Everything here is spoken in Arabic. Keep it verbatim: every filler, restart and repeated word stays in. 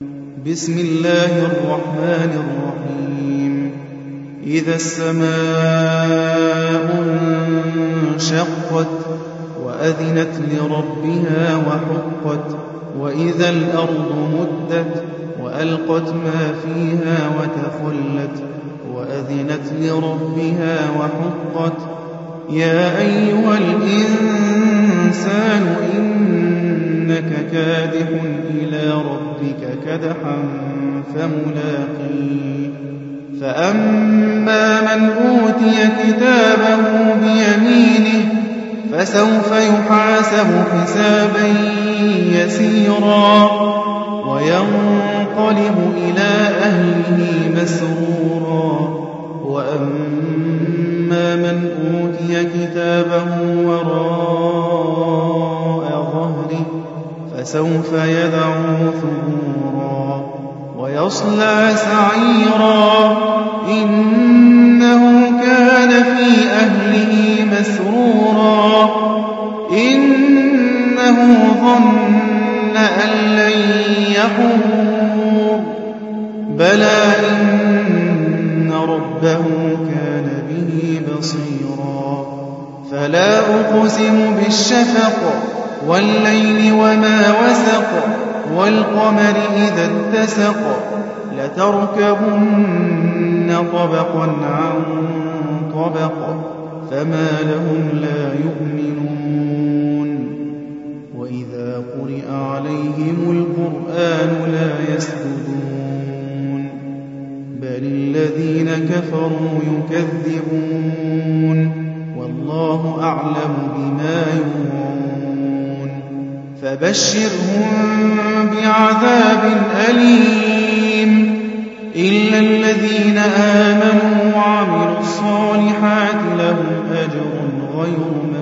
بسم الله الرحمن الرحيم إذا السماء انشقت وأذنت لربها وحقت وإذا الأرض مدت وألقت ما فيها وتخلت وأذنت لربها وحقت يا أيها الإنسان إنك كادح إلى ربك كدحا فملاقيه فأما من أوتي كتابه بيمينه فسوف يحاسب حسابا يسيرا وينقلب إلى أهله مسرورا وأما من أوتي كتابه وراء ظهره فسوف يدعو ثبورا ويصلى سعيرا إنه كان في أهله مسرورا إنه ظن أن لن يحور بلى إن ربه كان به بصيرا فلا أقسم بالشفق والليل وما وسق والقمر إذا اتسق لتركبن طبقا عن طبق فما لهم لا يؤمنون وإذا قرئ عليهم القرآن لا يسجدون بل الذين كفروا يكذبون والله أعلم بما يوعون فبشرهم بعذاب أليم إلا الذين آمنوا وعملوا الصالحات لهم أجر غير ممنون